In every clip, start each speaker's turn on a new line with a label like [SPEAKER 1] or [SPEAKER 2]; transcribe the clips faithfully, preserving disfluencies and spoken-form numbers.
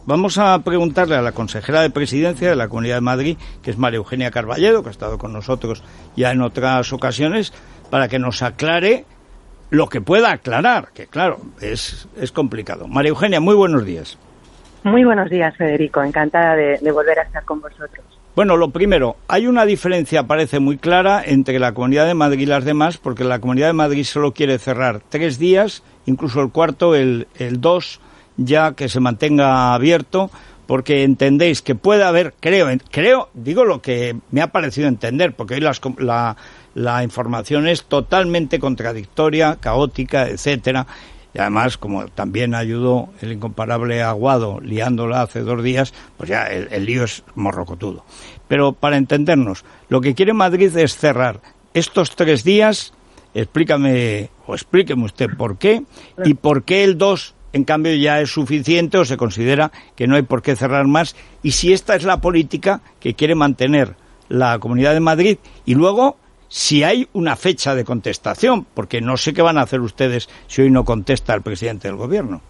[SPEAKER 1] vamos a preguntarle a la consejera de Presidencia de la Comunidad de Madrid, que es María Eugenia Carballedo, que ha estado con nosotros ya en otras ocasiones, para que nos aclare lo que pueda aclarar, que claro, es, es complicado. María Eugenia, muy buenos días.
[SPEAKER 2] Muy buenos días, Federico. Encantada de, de volver a estar con vosotros.
[SPEAKER 1] Bueno, lo primero, hay una diferencia, parece muy clara, entre la Comunidad de Madrid y las demás, porque la Comunidad de Madrid solo quiere cerrar tres días, incluso el cuarto, el, el dos, ya que se mantenga abierto, porque entendéis que puede haber, creo, creo, digo lo que me ha parecido entender, porque hoy las, la, la información es totalmente contradictoria, caótica, etcétera. Y además, como también ayudó el incomparable Aguado liándola hace dos días, pues ya el, el lío es morrocotudo. Pero para entendernos, lo que quiere Madrid es cerrar estos tres días, explícame, o explíqueme usted por qué, y por qué el dos, en cambio, ya es suficiente o se considera que no hay por qué cerrar más, y si esta es la política que quiere mantener la Comunidad de Madrid, y luego si hay una fecha de contestación, porque no sé qué van a hacer ustedes si hoy no contesta el presidente del Gobierno.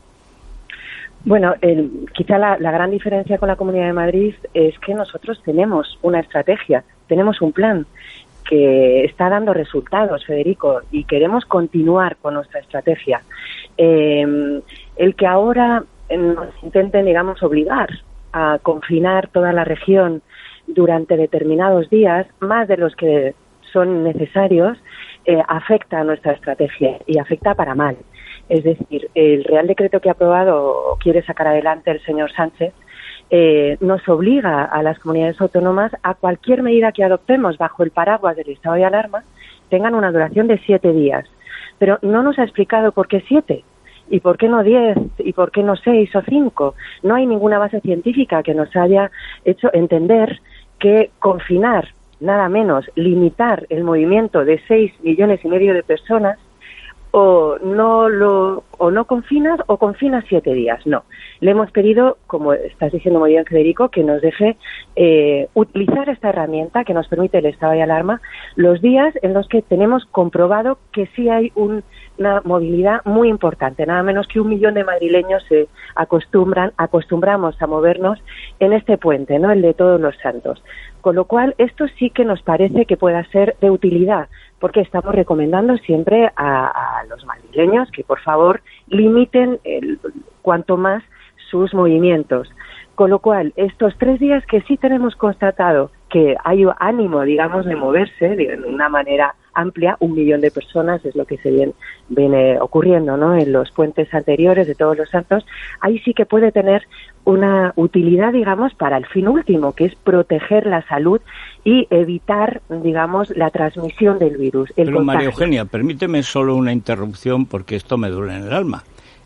[SPEAKER 2] Bueno, el, quizá la, la gran diferencia con la Comunidad de Madrid es que nosotros tenemos una estrategia, tenemos un plan que está dando resultados, Federico, y queremos continuar con nuestra estrategia. Eh, el que ahora nos intenten, digamos, obligar a confinar toda la región durante determinados días, más de los que son necesarios, eh, afecta a nuestra estrategia y afecta para mal. Es decir, el Real Decreto que ha aprobado o quiere sacar adelante el señor Sánchez eh, nos obliga a las comunidades autónomas a cualquier medida que adoptemos bajo el paraguas del estado de alarma tengan una duración de siete días. Pero no nos ha explicado por qué siete y por qué no diez y por qué no seis o cinco. No hay ninguna base científica que nos haya hecho entender que confinar, nada menos, limitar el movimiento de seis millones y medio de personas, o no lo o no confinas o confinas siete días. No. Le hemos pedido, como estás diciendo muy bien, Federico, que nos deje eh, utilizar esta herramienta que nos permite el estado de alarma los días en los que tenemos comprobado que sí hay un, una movilidad muy importante. Nada menos que un millón de madrileños se acostumbran, acostumbramos a movernos en este puente, ¿no? El de Todos los Santos. Con lo cual, esto sí que nos parece que pueda ser de utilidad, porque estamos recomendando siempre a, a los madrileños que, por favor, limiten el, cuanto más sus movimientos. Con lo cual, estos tres días que sí tenemos constatado que hay ánimo, digamos, de moverse de una manera amplia, un millón de personas es lo que se viene, viene ocurriendo, ¿no?, en los puentes anteriores de Todos los Santos, ahí sí que puede tener una utilidad, digamos, para el fin último, que es proteger la salud y evitar, digamos, la transmisión del virus. El
[SPEAKER 1] Pero
[SPEAKER 2] contagio.
[SPEAKER 1] María Eugenia, permíteme solo una interrupción porque esto me duele en el alma.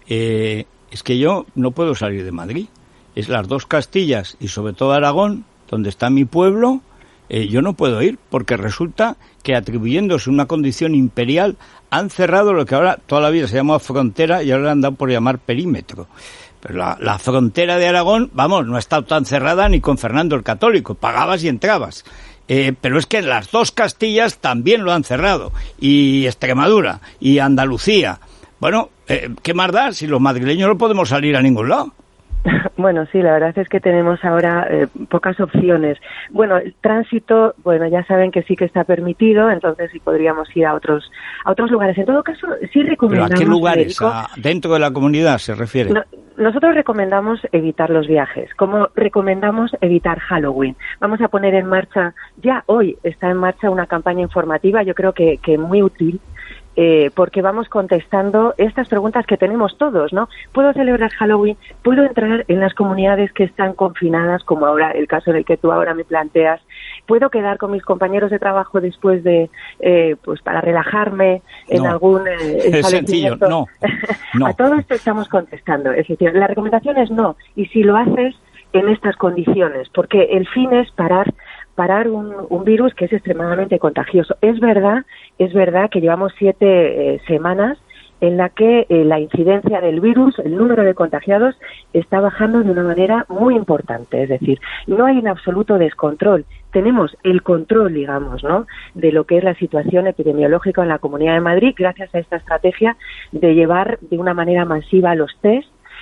[SPEAKER 1] Eh, es que yo no puedo salir de Madrid. Es las dos Castillas y sobre todo Aragón, donde está mi pueblo, eh, yo no puedo ir porque resulta que atribuyéndose una condición imperial han cerrado lo que ahora toda la vida se llamaba frontera y ahora le han dado por llamar perímetro. Pero la, la frontera de Aragón, vamos, no ha estado tan cerrada ni con Fernando el Católico, pagabas y entrabas. Eh, pero es que las dos Castillas también lo han cerrado, y Extremadura, y Andalucía. Bueno, eh, ¿qué más da si los madrileños no podemos salir a ningún lado?
[SPEAKER 2] Bueno, sí, la verdad es que tenemos ahora eh, pocas opciones. Bueno, el tránsito, bueno, ya saben que sí que está permitido, entonces sí podríamos ir a otros a otros lugares. En todo caso, sí recomendamos...
[SPEAKER 1] ¿Pero a qué lugares?
[SPEAKER 2] Federico,
[SPEAKER 1] ¿A, ¿Dentro de la comunidad se refiere?
[SPEAKER 2] No, nosotros recomendamos evitar los viajes, como recomendamos evitar Halloween. Vamos a poner en marcha, ya hoy está en marcha una campaña informativa, yo creo que, que muy útil, Eh, porque vamos contestando estas preguntas que tenemos todos, ¿no? ¿Puedo celebrar Halloween? ¿Puedo entrar en las comunidades que están confinadas, como ahora el caso en el que tú ahora me planteas? ¿Puedo quedar con mis compañeros de trabajo después de, eh, pues para relajarme en
[SPEAKER 1] no.
[SPEAKER 2] algún eh,
[SPEAKER 1] es sencillo, no. no.
[SPEAKER 2] A todo esto estamos contestando. Es decir, la recomendación es no. Y si lo haces en estas condiciones, porque el fin es parar parar un, un virus que es extremadamente contagioso. Es verdad, es verdad que llevamos siete eh, semanas en la que eh, la incidencia del virus, el número de contagiados, está bajando de una manera muy importante. Es decir, no hay en absoluto descontrol. Tenemos el control, digamos, ¿no?, de lo que es la situación epidemiológica en la Comunidad de Madrid, gracias a esta estrategia de llevar de una manera masiva los test,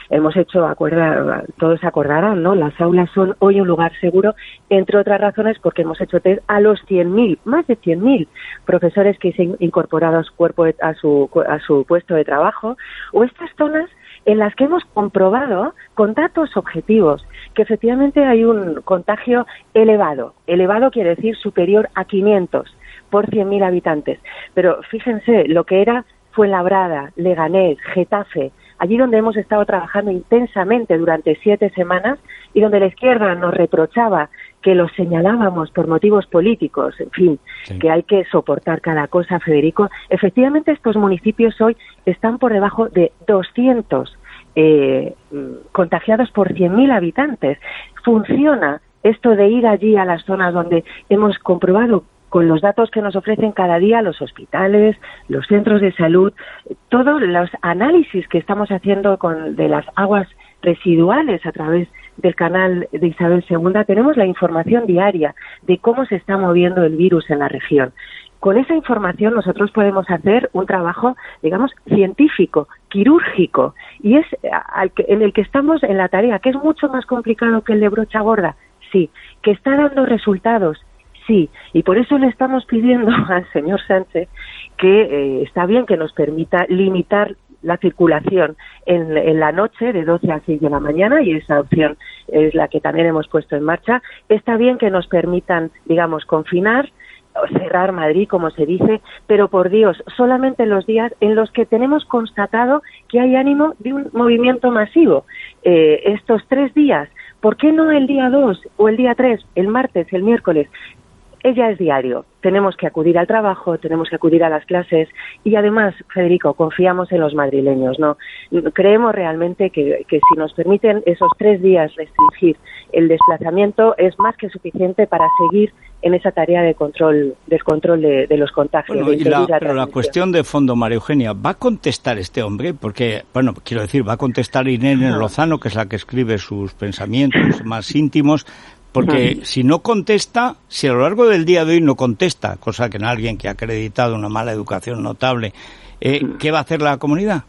[SPEAKER 2] hemos hecho, acuerda, todos acordarán, ¿no? Las aulas son hoy un lugar seguro, entre otras razones porque hemos hecho test a los cien mil, más de cien mil profesores que se han incorporado a su, cuerpo de, a su, a su puesto de trabajo, o estas zonas en las que hemos comprobado con datos objetivos que efectivamente hay un contagio elevado. Elevado quiere decir superior a quinientos por cien mil habitantes. Pero fíjense, lo que era Fuenlabrada, Leganés, Getafe, allí donde hemos estado trabajando intensamente durante siete semanas y donde la izquierda nos reprochaba que los señalábamos por motivos políticos, en fin, sí. que hay que soportar cada cosa, Federico. Efectivamente, estos municipios hoy están por debajo de doscientos eh, contagiados por cien mil habitantes. Funciona esto de ir allí a las zonas donde hemos comprobado con los datos que nos ofrecen cada día los hospitales, los centros de salud, todos los análisis que estamos haciendo con, de las aguas residuales a través del canal de Isabel segunda, tenemos la información diaria de cómo se está moviendo el virus en la región. Con esa información nosotros podemos hacer un trabajo, digamos, científico, quirúrgico, y es en el que estamos en la tarea, que es mucho más complicado que el de brocha gorda, sí, que está dando resultados, sí, y por eso le estamos pidiendo al señor Sánchez que eh, está bien que nos permita limitar la circulación en, en la noche de doce a seis de la mañana, y esa opción es la que también hemos puesto en marcha. Está bien que nos permitan, digamos, confinar o cerrar Madrid, como se dice, pero por Dios, solamente en los días en los que tenemos constatado que hay ánimo de un movimiento masivo. Eh, estos tres días, ¿por qué no el día dos o el día tres, el martes, el miércoles? Ella es diario. Tenemos que acudir al trabajo, tenemos que acudir a las clases y además, Federico, confiamos en los madrileños, ¿no? Creemos realmente que, que si nos permiten esos tres días restringir el desplazamiento es más que suficiente para seguir en esa tarea de control, descontrol de, de los contagios.
[SPEAKER 1] Bueno,
[SPEAKER 2] de
[SPEAKER 1] y la,
[SPEAKER 2] la
[SPEAKER 1] pero la cuestión de fondo, María Eugenia, ¿va a contestar este hombre? Porque, bueno, quiero decir, va a contestar Irene no. Lozano, que es la que escribe sus pensamientos más íntimos. Porque uh-huh. si no contesta, si a lo largo del día de hoy no contesta, cosa que en alguien que ha acreditado una mala educación notable, eh, ¿qué va a hacer la comunidad?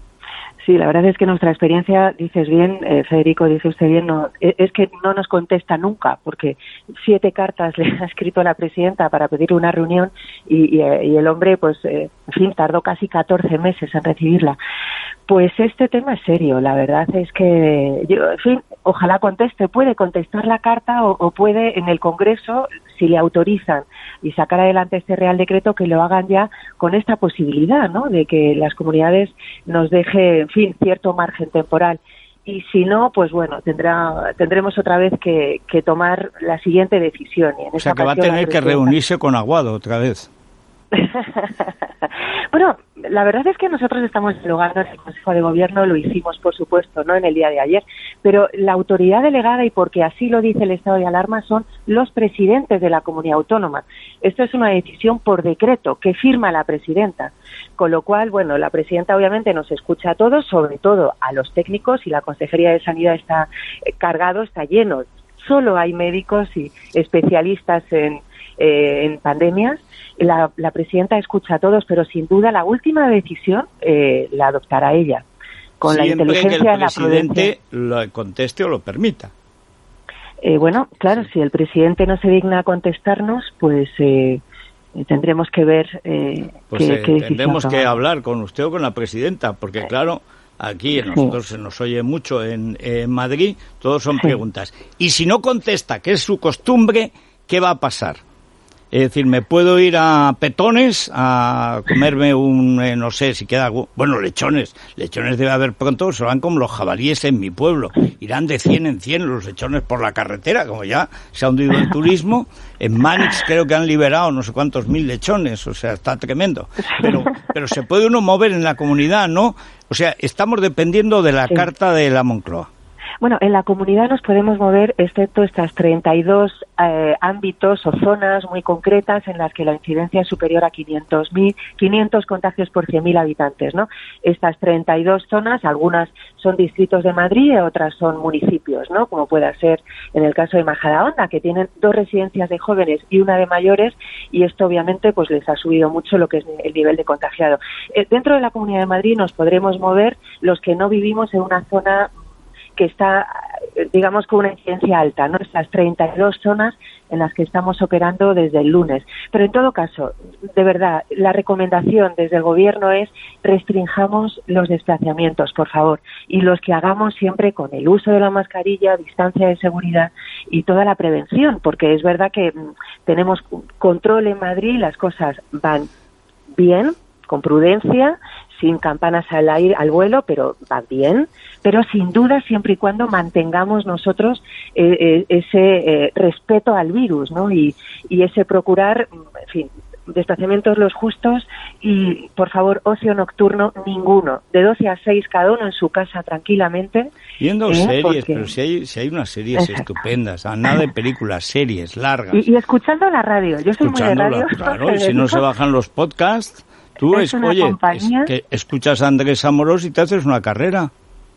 [SPEAKER 2] Sí, la verdad es que nuestra experiencia, dices bien, eh, Federico, dice usted bien, no, es que no nos contesta nunca, porque siete cartas le ha escrito a la presidenta para pedir una reunión y, y, y el hombre, pues, eh, en fin, tardó casi catorce meses en recibirla. Pues este tema es serio, la verdad es que, yo, en fin, ojalá conteste, puede contestar la carta o, o puede en el Congreso, si le autorizan y sacar adelante este Real Decreto, que lo hagan ya con esta posibilidad, ¿no?, de que las comunidades nos deje, en fin, cierto margen temporal. Y si no, pues bueno, tendrá tendremos otra vez que, que tomar la siguiente decisión. Y en
[SPEAKER 1] o sea, que va a tener que reunirse con Aguado otra vez.
[SPEAKER 2] Bueno, la verdad es que nosotros estamos dialogando en el Consejo de Gobierno, lo hicimos, por supuesto, no en el día de ayer, pero la autoridad delegada, y porque así lo dice el estado de alarma, son los presidentes de la comunidad autónoma. Esto es una decisión por decreto que firma la presidenta, con lo cual, bueno, la presidenta obviamente nos escucha a todos, sobre todo a los técnicos, y la Consejería de Sanidad está cargado, está lleno. Solo hay médicos y especialistas en, eh, en pandemias. La, la presidenta escucha a todos, pero sin duda la última decisión eh, la adoptará ella, con
[SPEAKER 1] siempre
[SPEAKER 2] la inteligencia
[SPEAKER 1] que el
[SPEAKER 2] y la prudencia.
[SPEAKER 1] presidente lo conteste o lo permita.
[SPEAKER 2] Eh, bueno, claro, sí. Si el presidente no se digna a contestarnos, pues eh, tendremos que ver eh,
[SPEAKER 1] pues,
[SPEAKER 2] qué,
[SPEAKER 1] eh,
[SPEAKER 2] qué decisión
[SPEAKER 1] tendremos
[SPEAKER 2] tomar.
[SPEAKER 1] que hablar con usted o con la presidenta, porque claro, aquí a nosotros sí. se nos oye mucho en, en Madrid, todos son sí. preguntas. Y si no contesta, que es su costumbre, ¿qué va a pasar? Es decir, me puedo ir a Petones a comerme un, eh, no sé, si queda algo, bueno, lechones, lechones debe haber pronto, se van como los jabalíes en mi pueblo, irán de cien en cien los lechones por la carretera, como ya se ha hundido el turismo. En Manix creo que han liberado no sé cuántos mil lechones, o sea, está tremendo, pero, pero se puede uno mover en la comunidad, ¿no? O sea, estamos dependiendo de la sí. carta de la Moncloa.
[SPEAKER 2] Bueno, en la comunidad nos podemos mover, excepto estas treinta y dos eh, ámbitos o zonas muy concretas en las que la incidencia es superior a quinientos mil, quinientos contagios por cien mil habitantes, ¿no? Estas treinta y dos zonas, algunas son distritos de Madrid y otras son municipios, ¿no? Como pueda ser en el caso de Majadahonda, que tienen dos residencias de jóvenes y una de mayores, y esto obviamente pues les ha subido mucho lo que es el nivel de contagiado. Eh, dentro de la Comunidad de Madrid nos podremos mover los que no vivimos en una zona que está, digamos, con una incidencia alta, ¿no? Estas treinta y dos zonas en las que estamos operando desde el lunes. Pero en todo caso, de verdad, la recomendación desde el Gobierno es restringamos los desplazamientos, por favor, y los que hagamos siempre con el uso de la mascarilla, distancia de seguridad y toda la prevención, porque es verdad que tenemos control en Madrid, las cosas van bien, con prudencia, sin campanas al aire, al vuelo, pero va bien, pero sin duda siempre y cuando mantengamos nosotros eh, eh, ese eh, respeto al virus, ¿no? Y, y ese procurar, en fin, desplazamientos los justos y, por favor, ocio nocturno ninguno, de doce a seis cada uno en su casa tranquilamente.
[SPEAKER 1] Viendo
[SPEAKER 2] ¿eh?
[SPEAKER 1] series,
[SPEAKER 2] Porque...
[SPEAKER 1] pero si hay, si hay unas series Exacto. estupendas, nada de películas, series largas.
[SPEAKER 2] Y, y escuchando la radio, yo soy muy de radio.
[SPEAKER 1] Claro, y si no se bajan los podcasts... Tú, es, es oye, es que escuchas a Andrés Amorós y te haces una carrera.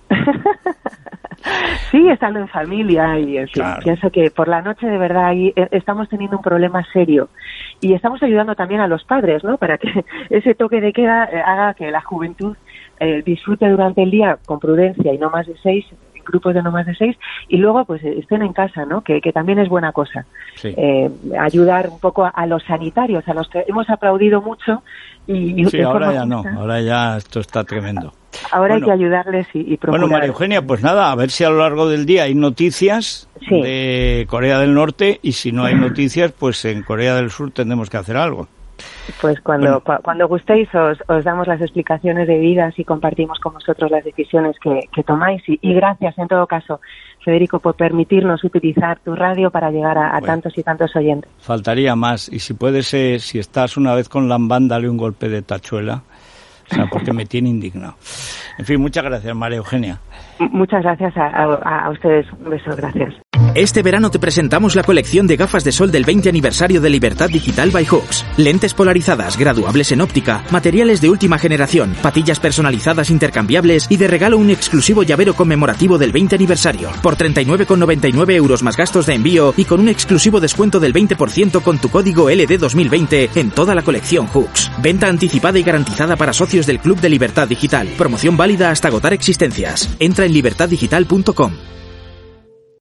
[SPEAKER 2] Sí, estando en familia y en fin,
[SPEAKER 1] claro.
[SPEAKER 2] Pienso que por la noche de verdad ahí estamos teniendo un problema serio y estamos ayudando también a los padres, ¿no? Para que ese toque de queda haga que la juventud eh, disfrute durante el día con prudencia y no más de seis, grupos de no más de seis, y luego pues estén en casa, ¿no? Que, que también es buena cosa.
[SPEAKER 1] Sí.
[SPEAKER 2] Eh, ayudar un poco a, a los sanitarios, a los que hemos aplaudido mucho. Y, y
[SPEAKER 1] sí, ahora ya no, ahora ya esto está tremendo.
[SPEAKER 2] Ahora bueno, hay que ayudarles y, y procurar.
[SPEAKER 1] Bueno, María Eugenia, pues nada, a ver si a lo largo del día hay noticias sí. de Corea del Norte y si no hay noticias, pues en Corea del Sur tendremos que hacer algo.
[SPEAKER 2] Pues cuando bueno. cu- cuando gustéis os, os damos las explicaciones debidas y compartimos con vosotros las decisiones que, que tomáis y, y gracias en todo caso, Federico, por permitirnos utilizar tu radio para llegar a, a bueno, tantos y tantos oyentes.
[SPEAKER 1] Faltaría más y si puedes, eh, si estás una vez con Lambán, dale un golpe de tachuela, o sea, porque me tiene indignado. En fin, muchas gracias, María Eugenia.
[SPEAKER 2] Muchas gracias a, a, a ustedes, un beso, gracias.
[SPEAKER 3] Este verano te presentamos la colección de gafas de sol del veinte aniversario de Libertad Digital by Hooks. Lentes polarizadas, graduables en óptica, materiales de última generación, patillas personalizadas intercambiables y de regalo un exclusivo llavero conmemorativo del veinte aniversario. Por treinta y nueve con noventa y nueve euros más gastos de envío y con un exclusivo descuento del veinte por ciento con tu código L D dos mil veinte en toda la colección Hooks. Venta anticipada y garantizada para socios del Club de Libertad Digital. Promoción válida hasta agotar existencias. Entra en libertad digital punto com.